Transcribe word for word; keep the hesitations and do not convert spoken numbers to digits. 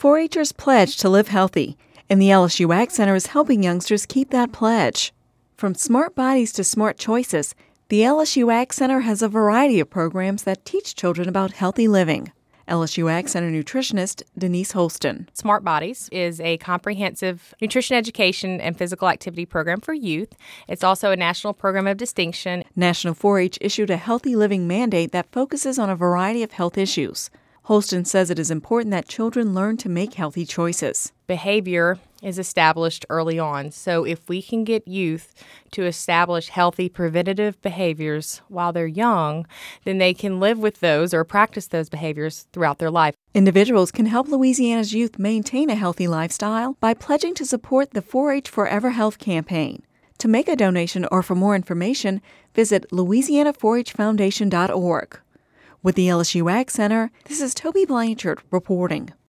four-Hers pledge to live healthy, and the L S U Ag Center is helping youngsters keep that pledge. From smart bodies to smart choices, the L S U Ag Center has a variety of programs that teach children about healthy living. L S U Ag Center nutritionist Denise Holston. Smart Bodies is a comprehensive nutrition education and physical activity program for youth. It's also a national program of distinction. National four-H issued a healthy living mandate that focuses on a variety of health issues. Holston says it is important that children learn to make healthy choices. Behavior is established early on, so if we can get youth to establish healthy preventative behaviors while they're young, then they can live with those or practice those behaviors throughout their life. Individuals can help Louisiana's youth maintain a healthy lifestyle by pledging to support the four-H Forever Health campaign. To make a donation or for more information, visit louisiana four h foundation dot org. With the L S U Ag Center, this is Toby Blanchard reporting.